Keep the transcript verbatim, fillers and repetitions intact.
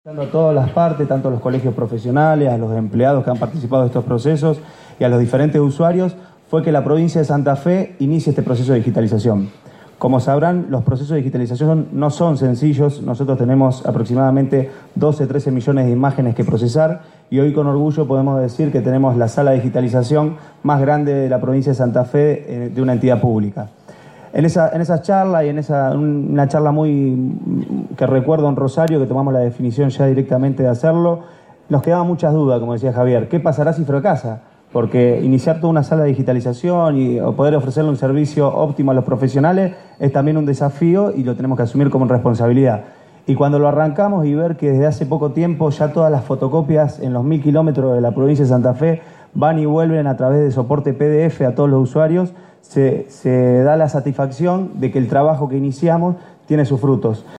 A todas las partes, tanto a los colegios profesionales, a los empleados que han participado de estos procesos y a los diferentes usuarios, fue que la provincia de Santa Fe inicie este proceso de digitalización. Como sabrán, los procesos de digitalización no son sencillos. Nosotros tenemos aproximadamente doce, trece millones de imágenes que procesar y hoy con orgullo podemos decir que tenemos la sala de digitalización más grande de la provincia de Santa Fe de una entidad pública. En esa, en esa charla y en esa una charla muy que recuerdo en Rosario, que tomamos la definición ya directamente de hacerlo, nos quedaban muchas dudas, como decía Javier. ¿Qué pasará si fracasa? Porque iniciar toda una sala de digitalización y poder ofrecerle un servicio óptimo a los profesionales es también un desafío y lo tenemos que asumir como responsabilidad. Y cuando lo arrancamos y ver que desde hace poco tiempo ya todas las fotocopias en los mil kilómetros de la provincia de Santa Fe van y vuelven a través de soporte P D F a todos los usuarios, se, se da la satisfacción de que el trabajo que iniciamos tiene sus frutos.